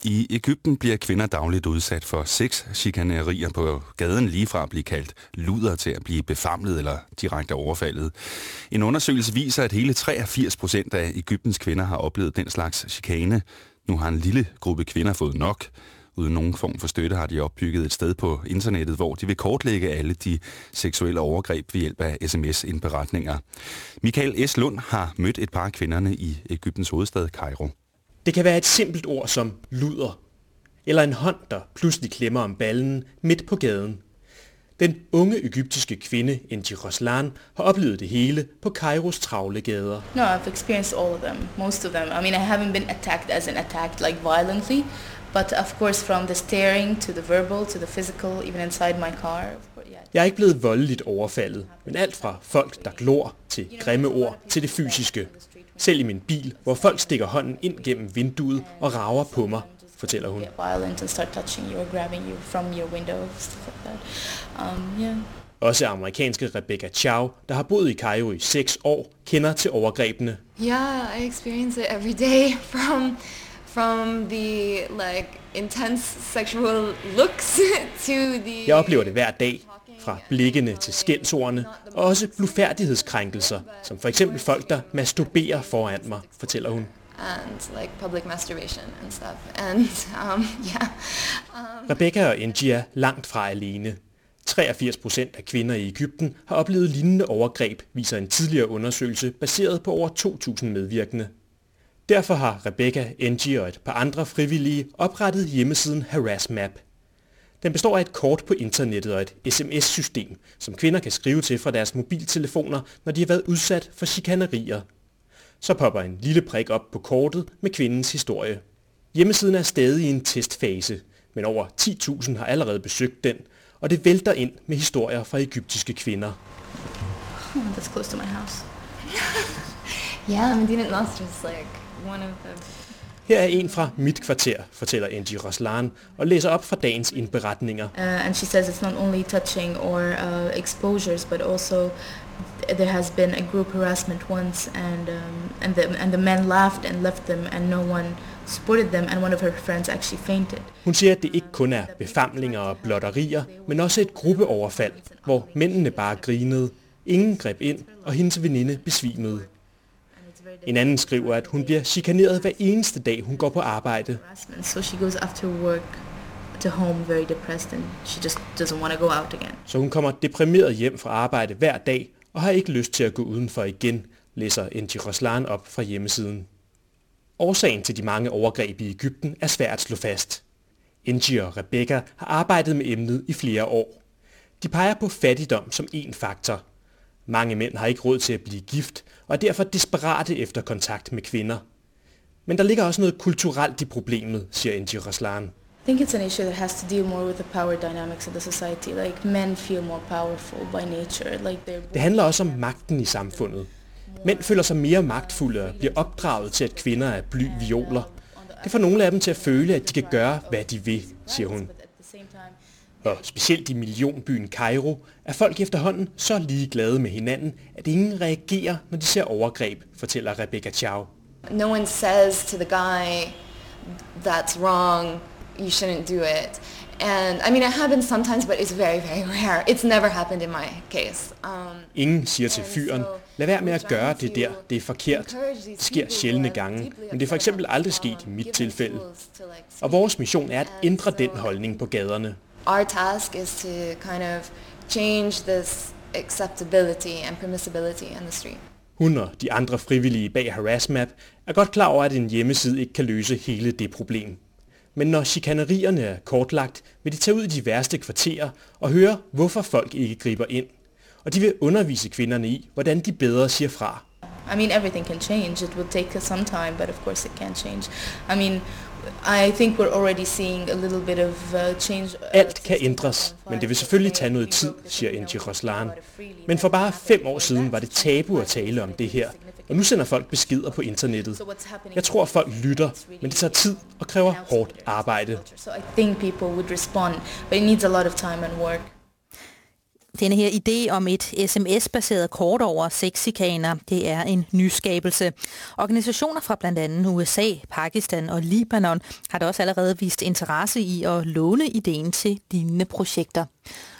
I Egypten bliver kvinder dagligt udsat for sexchikanerier på gaden, lige fra at blive kaldt luder til at blive befamlet eller direkte overfaldet. En undersøgelse viser, at hele 83% af Egyptens kvinder har oplevet den slags chikane. Nu har en lille gruppe kvinder fået nok. Uden nogen form for støtte har de opbygget et sted på internettet, hvor de vil kortlægge alle de seksuelle overgreb ved hjælp af sms-indberetninger. Michael S. Lund har mødt et par af kvinderne i Egyptens hovedstad Kairo. Det kan være et simpelt ord som luder, eller en hånd, der pludselig klemmer om ballen midt på gaden. Den unge egyptiske kvinde, Enji Roslan, har oplevet det hele på Kairos travle gader. No, I've experienced all of them, most of them. I mean, I haven't been attacked as in attacked like violently, but of course from the staring to the verbal to the physical, even inside my car. Jeg er ikke blevet voldeligt overfaldet, men alt fra folk, der glor, til grimme ord, til det fysiske. Selv i min bil, hvor folk stikker hånden ind gennem vinduet og rager på mig, fortæller hun. Også amerikanske Rebecca Chow, der har boet i Kairo i 6 år, kender til overgrebene. Yeah, I experience it every day from the intense sexual looks to the... Jeg oplever det hver dag, fra blikkene til skældsordene, og også blufærdighedskrænkelser, som for eksempel folk, der masturberer foran mig, fortæller hun. And public masturbation and stuff. And yeah. Rebecca og Enji er langt fra alene. 83% af kvinder i Egypten har oplevet lignende overgreb, viser en tidligere undersøgelse baseret på over 2.000 medvirkende. Derfor har Rebecca, Enji og et par andre frivillige oprettet hjemmesiden HarassMap. Den består af et kort på internettet og et sms-system, som kvinder kan skrive til fra deres mobiltelefoner, når de har været udsat for chikanerier. Så popper en lille prik op på kortet med kvindens historie. Hjemmesiden er stadig i en testfase, men over 10.000 har allerede besøgt den, og det vælter ind med historier fra egyptiske kvinder. That's close to my house. Yeah, Medina Nasr is one of the... Her er en fra mit kvarter, fortæller Enji Roslan, og læser op fra dagens indberetninger. And she says it's not only touching or exposures, but also there has been a group harassment once, and the men laughed and left them, and no one supported them, and one of her friends actually fainted. Hun siger, at det ikke kun er befamlinger og blotterier, men også et gruppeoverfald, hvor mændene bare grinede, ingen greb ind, og hendes veninde besvimede. En anden skriver, at hun bliver chikaneret hver eneste dag, hun går på arbejde. So she goes after work to home very depressed, and she just doesn't want to go out again. Så hun kommer deprimeret hjem fra arbejde hver dag og har ikke lyst til at gå udenfor igen, læser Enji Roslan op fra hjemmesiden. Årsagen til de mange overgreb i Egypten er svært at slå fast. Enji og Rebecca har arbejdet med emnet i flere år. De peger på fattigdom som en faktor. Mange mænd har ikke råd til at blive gift, og er derfor desperate efter kontakt med kvinder. Men der ligger også noget kulturelt i problemet, siger Enji Roslan. I think it's an issue that has to deal more with the power dynamics of the society. Men feel more powerful by nature. Det handler også om magten i samfundet. Mænd føler sig mere magtfulde og bliver opdraget til, at kvinder er bly violer. Det får nogle af dem til at føle, at de kan gøre, hvad de vil, siger hun. Og specielt i millionbyen Kairo er folk efterhånden så ligeglade med hinanden, at ingen reagerer, når de ser overgreb, fortæller Rebecca Chow. No one says to the guy, that's wrong, you shouldn't do it. And I mean, it happens sometimes, but it's very, very rare. It's never happened in my case. Ingen siger til fyren, lad være med at gøre det der, det er forkert. Det sker sjældne gange, men det er for eksempel aldrig sket i mit tilfælde. Og vores mission er at ændre den holdning på gaderne. Our task is to kind of change this acceptability and permissibility in the street. Hun og de andre frivillige bag HarassMap er godt klar over, at en hjemmeside ikke kan løse hele det problem. Men når chikanerierne er kortlagt, vil de tage ud i de værste kvarterer og høre, hvorfor folk ikke griber ind. Og de vil undervise kvinderne i, hvordan de bedre siger fra. I mean, everything can change. It will take some time, but of course it can change. I mean, I think we're already seeing a little bit of change. Alt kan ændres, men det vil selvfølgelig tage noget tid, siger Enji Roslan. Men for bare 5 år siden var det tabu at tale om det her, og nu sender folk beskeder på internettet. Jeg tror, at folk lytter, men det tager tid og kræver hårdt arbejde. So I think people would respond, but it needs a lot of time and work. Denne her idé om et sms-baseret kort over sexchikaner, det er en nyskabelse. Organisationer fra blandt andet USA, Pakistan og Libanon har da også allerede vist interesse i at låne ideen til lignende projekter.